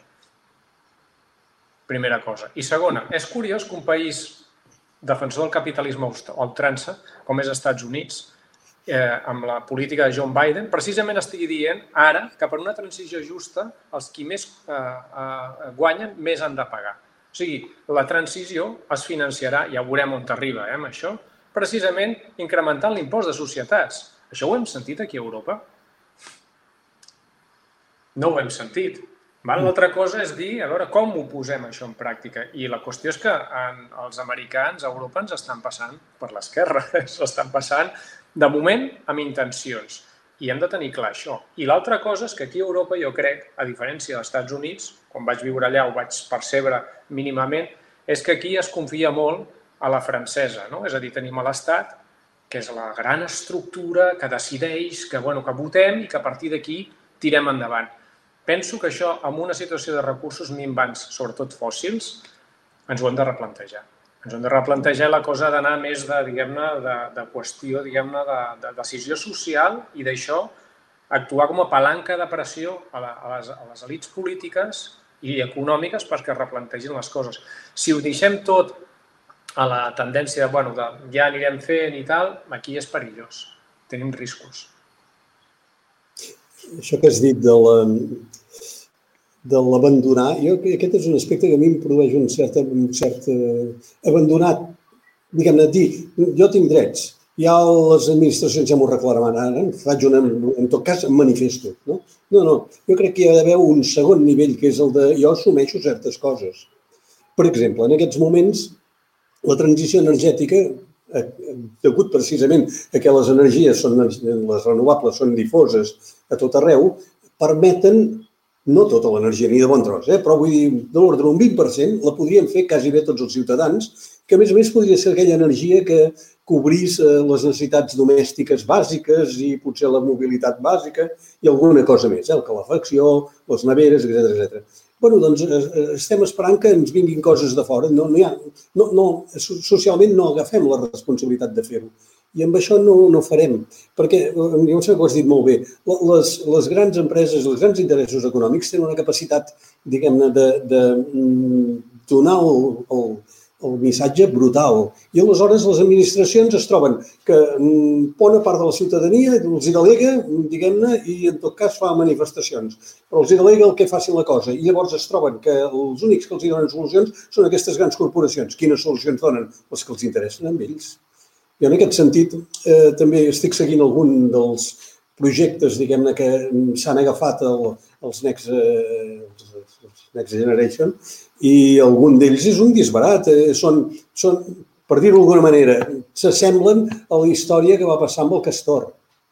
Primera cosa. I segona, és curiós que un país defensor del capitalisme a ultrança, com és Estats Units, amb la política de John Biden, precisament estigui dient ara que per una transició justa els qui més guanyen més han de pagar. O sigui, la transició es financiarà, ja veurem on arriba amb això, precisament incrementant l'impost de societats. Això ho hem sentit aquí a Europa? no ho hem sentit. L'altra cosa és dir, a veure, com ho posem això en pràctica? I la qüestió és que els americans a Europa ens estan passant per l'esquerra, s'estan passant, de moment, amb intencions. I hem de tenir clar això. I l'altra cosa és que aquí a Europa, jo crec, a diferència dels Estats Units, quan vaig viure allà ho vaig percebre mínimament, és que aquí es confia molt a la francesa, no? És a dir, tenim a l'Estat, que és la gran estructura que decideix, que votem i que a partir d'aquí tirem endavant. Penso que això, en una situació de recursos minvants, sobretot fòssils, ens ho hem de replantejar. Ens hem de replantejar la cosa d'anar més de qüestió, de decisió social i d'això actuar com a palanca de pressió a les elits polítiques i econòmiques perquè replantegin les coses. Si ho deixem tot a la tendència de ja anirem fent i tal, aquí és perillós. Tenim riscos. Això que has dit de l'abandonar, aquest és un aspecte que a mi em produeix un cert abandonat, diguem-ne, dir, jo tinc drets, ja les administracions ja m'ho reclamaran, faig en tot cas em manifesto. No, jo crec que hi ha d'haver un segon nivell, que és el de jo assumeixo certes coses. Per exemple, en aquests moments, la transició energètica, degut precisament a que les energies, les renovables, són difoses a tot arreu, permeten, no tota l'energia ni de bon tros, però vull dir, de l'ordre d'un 20% la podrien fer quasi bé tots els ciutadans, que a més podria ser aquella energia que cobrís les necessitats domèstiques bàsiques i potser la mobilitat bàsica i alguna cosa més, la calefacció, les neveres, etc. Bueno, doncs estem esperant que ens vinguin coses de fora. Socialment no agafem la responsabilitat de fer-ho. I amb això no farem. Perquè, jo sé que ho has dit molt bé, les grans empreses, els grans interessos econòmics tenen una capacitat, diguem-ne, de donar el missatge brutal. I aleshores les administracions es troben que bona part de la ciutadania els hi delega, diguem-ne, i en tot cas fa manifestacions. Però els hi delega el que facin la cosa. I llavors es troben que els únics que els hi donen solucions són aquestes grans corporacions. Quines solucions donen? Les que els interessen a ells. Jo en aquest sentit també estic seguint algun dels projectes, diguem-ne, que s'han agafat els Next Generation i algun d'ells és un disbarat. Són, per dir-ho d'alguna manera, s'assemblen a la història que va passar amb el Castor.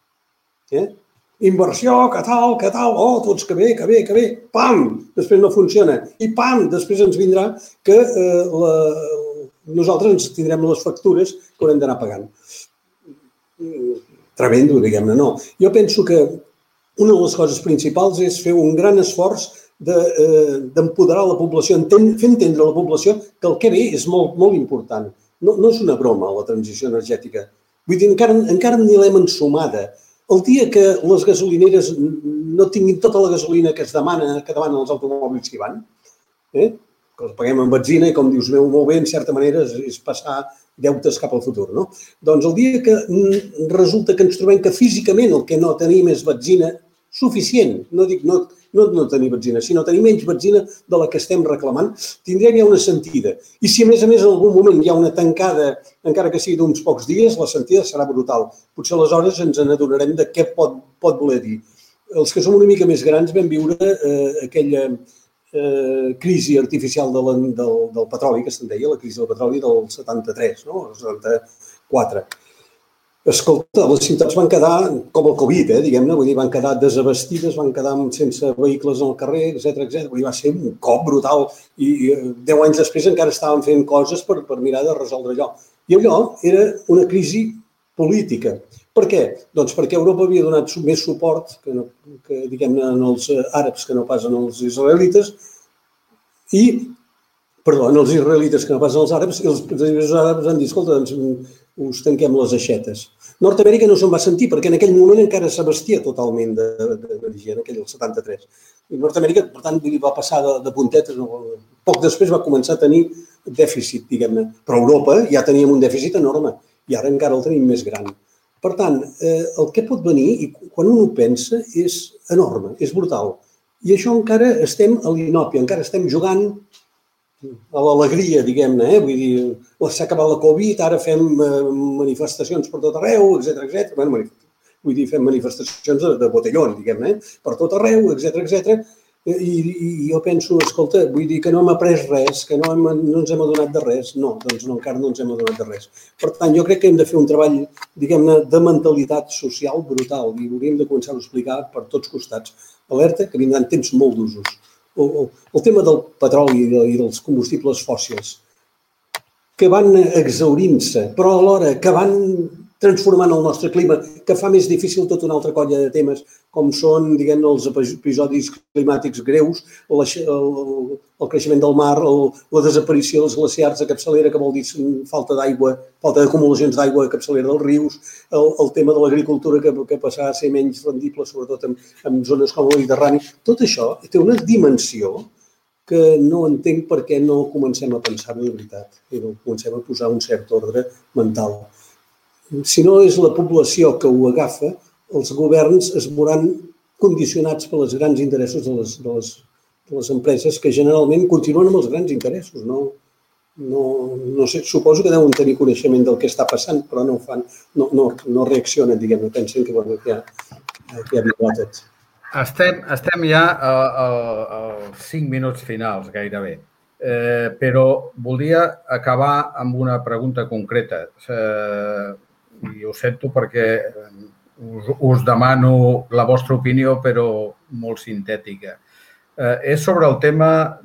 Inversió, que tal, tots que bé, pam, després no funciona. I pam, després ens vindrà que nosaltres ens tindrem les factures que haurem d'anar pagant. Tremendo, diguem-ne, no. Jo penso que una de les coses principals és fer un gran esforç d'empoderar la població, fer entendre a la població que el que ve és molt, molt important. No és una broma, la transició energètica. Vull dir, encara ni l'hem ensumada. El dia que les gasolineres no tinguin tota la gasolina que demanen els automòbils que hi van, que els paguem amb benzina i, com dius molt bé, en certa manera és passar deutes cap al futur, no? Doncs el dia que resulta que ens trobem que físicament el que no tenim és benzina suficient, no dic no tenir benzina, sinó tenir menys benzina de la que estem reclamant, tindrem ja una sentida. I si a més en algun moment hi ha una tancada, encara que sigui d'uns pocs dies, la sentida serà brutal. Potser aleshores ens n'adonarem de què pot voler dir. Els que som una mica més grans vam viure aquella crisi artificial del petroli, que se'n deia, la crisi del petroli del 73, no? El 74. Escolta, les ciutats van quedar, com el Covid, diguem-ne, vull dir, van quedar desabestides, van quedar sense vehicles al carrer, etc. Vull dir, va ser un cop brutal i 10 anys després encara estàvem fent coses per mirar de resoldre allò. I allò era una crisi política. Per què? Doncs perquè Europa havia donat més suport que diguem-ne, als àrabs que no pas als israelites en els israelites que no pas als àrabs, i els àrabs han dit, escolta, doncs us tanquem les aixetes. Nord-Amèrica no se'n va sentir perquè en aquell moment encara s'abastia totalment d'energia, en aquell 73. I Nord-Amèrica, per tant, va passar de puntetes. Poc després va començar a tenir dèficit, diguem-ne. Però a Europa ja teníem un dèficit enorme i ara encara el tenim més gran. Per tant, el que pot venir, i quan un ho pensa, és enorme, és brutal. I això encara estem a l'inòpia, encara estem jugant a l'alegria, diguem-ne, vull dir, s'ha acabat la Covid, ara fem manifestacions per tot arreu, etc. Bueno, vull dir, fem manifestacions de botellón, diguem-ne, per tot arreu, etc. I jo penso, escolta, vull dir que no hem après res, que no ens hem adonat de res. No, doncs no, encara no ens hem adonat de res. Per tant, jo crec que hem de fer un treball, diguem-ne, de mentalitat social brutal i hauríem de començar a explicar per tots costats. Alerta que vindran temps molt d'usos. El tema del petroli i dels combustibles fòssils, que van exhaurint-se, però alhora que van transformant el nostre clima, que fa més difícil tota una altra colla de temes, com són, diguem-ne, els episodis climàtics greus, el creixement del mar, la desaparició dels glaciars a capçalera, que vol dir falta d'aigua, falta d'acumulacions d'aigua a capçalera dels rius, el tema de l'agricultura que passarà a ser menys rendible, sobretot en zones com el Mediterrani. Tot això té una dimensió que no entenc per què no comencem a pensar-ho de veritat i no comencem a posar un cert ordre mental. Si no és la població que ho agafa, els governs es veuran condicionats per els grans interessos de les empreses que generalment continuen amb els grans interessos. No sé, suposo que deuen tenir coneixement del que està passant, però no ho fan, no reaccionen, diguem-ne, pensen que ja havia tot. Estem ja als 5 minuts finals, gairebé. Però voldria acabar amb una pregunta concreta. I ho sento perquè us demano la vostra opinió, però molt sintètica. És sobre el tema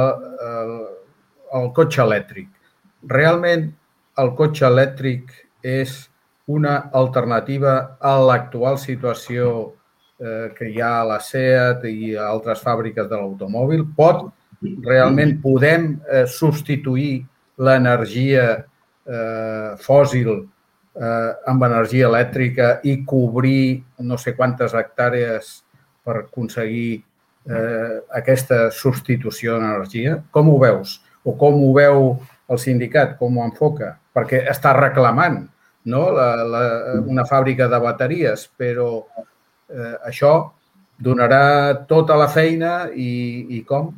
del cotxe elèctric. Realment el cotxe elèctric és una alternativa a l'actual situació que hi ha a la SEAT i a altres fàbriques de l'automòbil? Realment podem substituir l'energia fòssil amb energia elèctrica i cobrir no sé quantes hectàrees per aconseguir aquesta substitució d'energia? Com ho veus? O com ho veu el sindicat? Com ho enfoca? Perquè està reclamant una fàbrica de bateries, però això donarà tota la feina i com?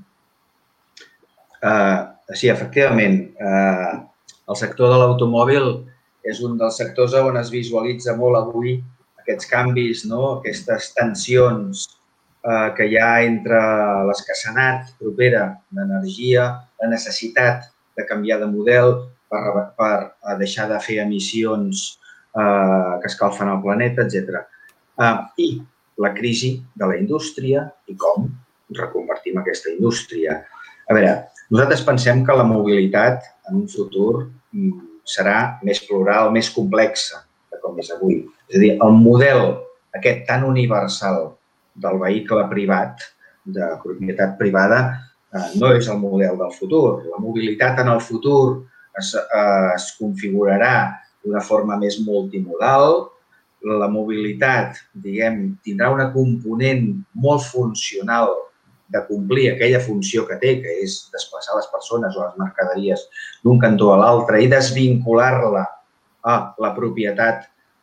Sí, efectivament. El sector de l'automòbil és un dels sectors on es visualitza molt avui aquests canvis, aquestes tensions que hi ha entre l'escassedat propera d'energia, la necessitat de canviar de model per deixar de fer emissions que escalfen el planeta, etc. I la crisi de la indústria i com reconvertim aquesta indústria. A veure, nosaltres pensem que la mobilitat en un futur serà més plural, més complexa de com és avui. És a dir, el model aquest tan universal del vehicle privat, de propietat privada, no és el model del futur. La mobilitat en el futur es configurarà d'una forma més multimodal. La mobilitat, tindrà una component molt funcional de complir aquella funció que té, que és desplaçar les persones o les mercaderies d'un cantó a l'altre i desvincular-la a la propietat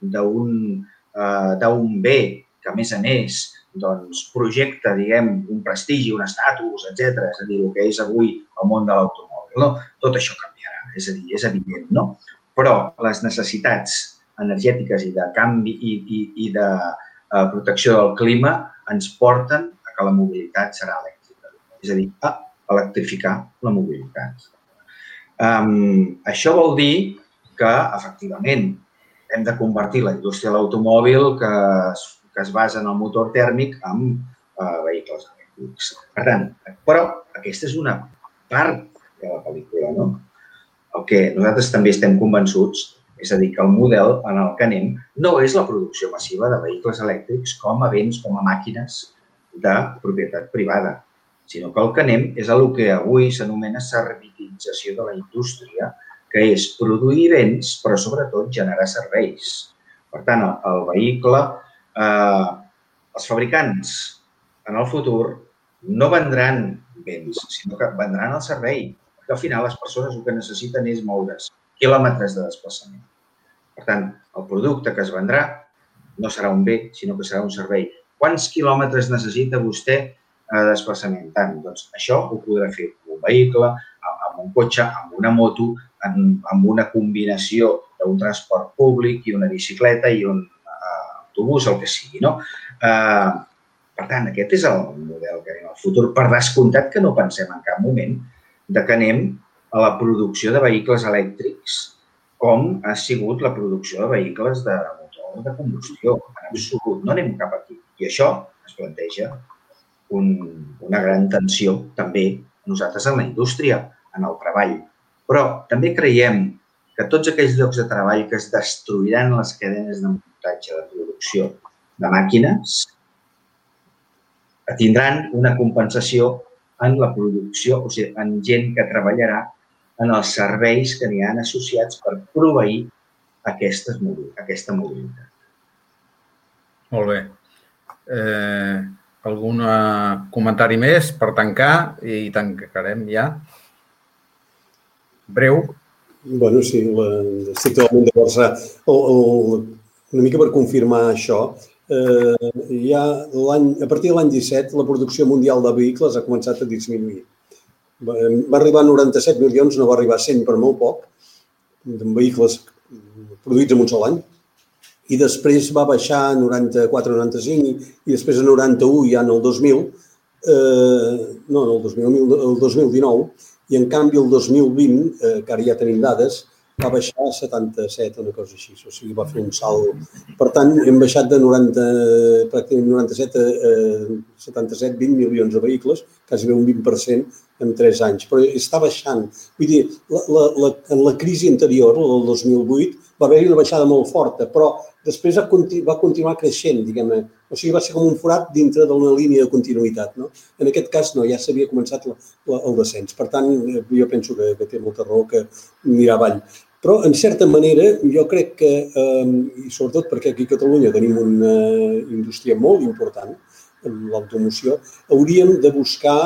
d'un bé que, a més, projecta, un prestigi, un estatus, etc. És a dir, el que és avui el món de l'automòbil. Tot això canviarà, és a dir, és evident, no? Però les necessitats energètiques i de canvi i de protecció del clima ens porten que la mobilitat serà elèctrica. És a dir, a electrificar la mobilitat. Això vol dir que, efectivament, hem de convertir la indústria de l'automòbil que es basa en el motor tèrmic en vehicles elèctrics. Per tant, però aquesta és una part de la pel·lícula, no? El que nosaltres també estem convençuts, és a dir, que el model en el que anem no és la producció massiva de vehicles elèctrics com a béns, com a màquines de propietat privada, sinó que el que anem és el que avui s'anomena servitització de la indústria, que és produir béns, però sobretot generar serveis. Per tant, el vehicle, els fabricants en el futur no vendran béns, sinó que vendran el servei, perquè al final les persones el que necessiten és moure's quilòmetres de desplaçament. Per tant, el producte que es vendrà no serà un bé, sinó que serà un servei. Quants quilòmetres necessita vostè de desplaçament? Tant, doncs això ho podrà fer amb un vehicle, amb un cotxe, amb una moto, amb una combinació d'un transport públic i una bicicleta i un autobús, el que sigui, no? Per tant, aquest és el model que anem al futur. Per descomptat que no pensem en cap moment que anem a la producció de vehicles elèctrics com ha sigut la producció de vehicles de motor de combustió. En absolut, no anem cap aquí. I això es planteja una gran tensió també nosaltres en la indústria, en el treball. Però també creiem que tots aquells llocs de treball que es destruiran les cadenes de muntatge de producció de màquines tindran una compensació en la producció, o sigui, en gent que treballarà en els serveis que n'hi ha associats per proveir aquesta mobilitat. Molt bé. Algun comentari més per tancar i tancarem ja? Breu. Bueno, sí, estic totalment d'acord. Una mica per confirmar això, ja a partir de l'any 17 la producció mundial de vehicles ha començat a disminuir. Va arribar a 97 milions, no va arribar a 100 per molt poc, de vehicles produïts en un sol any, i després va baixar a 94-95 i després a 91 ja en el 2000, el 2019, i en canvi el 2020, que ara ja tenim dades, va baixar a 77, una cosa així, o sigui, va fer un salt. Per tant, hem baixat de pràcticament 97 a 77, 20 milions de vehicles, quasi un 20% en 3 anys, però està baixant. Vull dir, en la crisi anterior, el 2008, va haver-hi una baixada molt forta, però després va continuar creixent, diguem-ne. O sigui, va ser com un forat dintre d'una línia de continuïtat, no? En aquest cas, no, ja s'havia començat el descens. Per tant, jo penso que té molta raó que mirar avall. Però, en certa manera, jo crec que, i sobretot perquè aquí a Catalunya tenim una indústria molt important, l'automoció, hauríem de buscar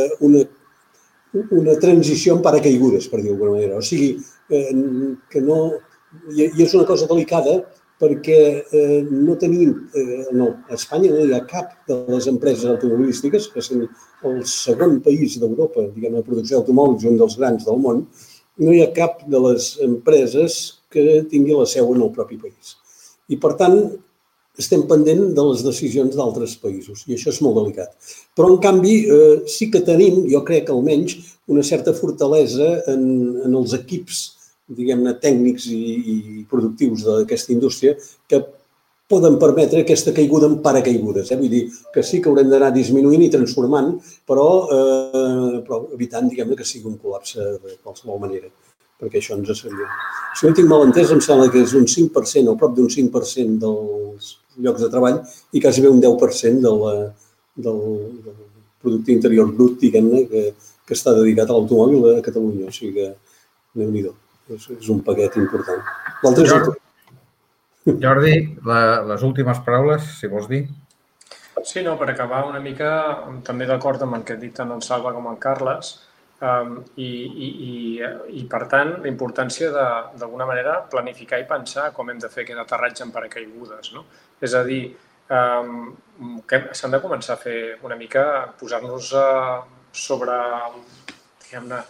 una transició en paracaigudes, per dir-ho d'alguna manera. O sigui, que no... I és una cosa delicada perquè no tenim... A Espanya no hi ha cap de les empreses automobilístiques, que és el segon país d'Europa, diguem, la producció d'automòbils, un dels grans del món, no hi ha cap de les empreses que tingui la seu en el propi país. I, per tant, estem pendent de les decisions d'altres països, i això és molt delicat. Però, en canvi, sí que tenim, jo crec almenys, una certa fortalesa en els equips, diguem-ne, tècnics i productius d'aquesta indústria que poden permetre aquesta caiguda en paracaigudes. Vull dir que sí que haurem d'anar disminuint i transformant, però evitant, diguem-ne, que sigui un col·lapse de qualsevol manera, perquè això ens seria... Si no tinc mal entès, em sembla que és un 5%, o prop d'un 5% dels llocs de treball i quasi bé un 10% del producte interior brut, diguem-ne, que està dedicat a l'automòbil a Catalunya. O sigui que, déu-n'hi-do, és un paquet important. L'altre és... Jordi, les últimes paraules, si vols dir. Sí, no, per acabar una mica, també d'acord amb el que ha dit tant en Salva com en Carles, i per tant, la importància d'alguna manera planificar i pensar com hem de fer aquest aterratge en paracaigudes, no? És a dir, s'han de començar a fer una mica, posar-nos sobre, diguem-ne,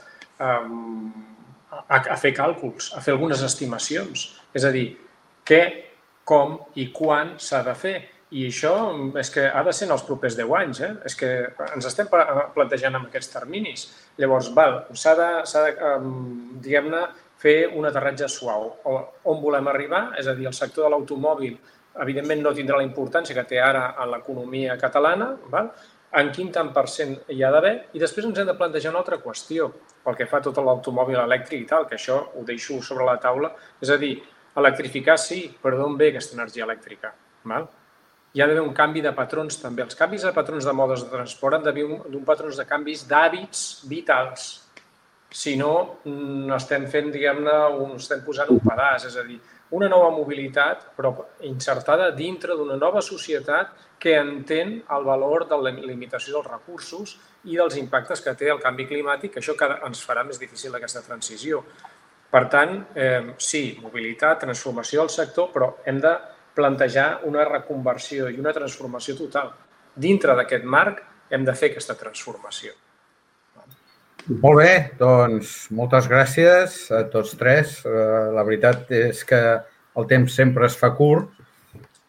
a fer càlculs, a fer algunes estimacions. És a dir, què, com i quan s'ha de fer. I això és que ha de ser en els propers 10 anys. És que ens estem plantejant amb aquests terminis. Llavors, s'ha de, diguem-ne, fer un aterratge suau. On volem arribar? És a dir, el sector de l'automòbil, evidentment, no tindrà la importància que té ara en l'economia catalana, en quin tant per cent hi ha d'haver, i després ens hem de plantejar una altra qüestió, pel que fa a tot l'automòbil elèctric i tal, que això ho deixo sobre la taula. És a dir, electrificar sí, però d'on ve aquesta energia elèctrica? Hi ha d'haver un canvi de patrons també. Els canvis de patrons de modes de transport han d'haver d'un patrons de canvis d'hàbits vitals. Si no, estem fent, diguem-ne, estem posant un pedaç, és a dir, una nova mobilitat, però insertada dintre d'una nova societat que entén el valor de la limitació dels recursos i dels impactes que té el canvi climàtic, que això ens farà més difícil aquesta transició. Per tant, sí, mobilitat, transformació del sector, però hem de plantejar una reconversió i una transformació total. Dintre d'aquest marc hem de fer aquesta transformació. Molt bé, doncs moltes gràcies a tots tres. La veritat és que el temps sempre es fa curt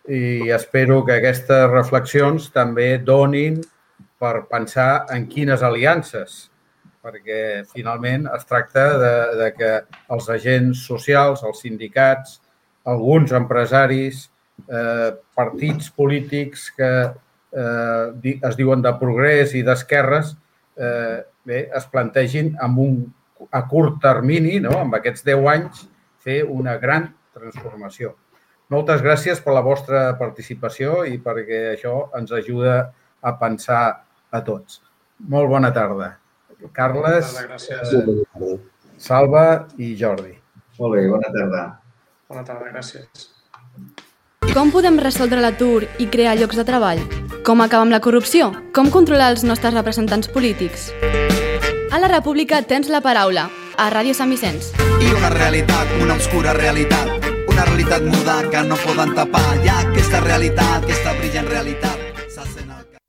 i espero que aquestes reflexions també donin per pensar en quines aliances, perquè finalment es tracta de que els agents socials, els sindicats, alguns empresaris, partits polítics que es diuen de progrés i d'esquerres, es plantegin a curt termini, amb aquests 10 anys, fer una gran transformació. Moltes gràcies per la vostra participació i perquè això ens ajuda a pensar a tots. Molt bona tarda. Carles, Salva i Jordi. Molt bé, bona tarda. Bona tarda, gràcies. Com podem resoldre l'atur i crear llocs de treball? Com acabar amb la corrupció? Com controlar els nostres representants polítics? A la República tens la paraula, a Ràdio Sant Vicenç. I una realitat, una obscura realitat, una realitat muda que no poden tapar. Hi ha aquesta realitat, aquesta brillant realitat.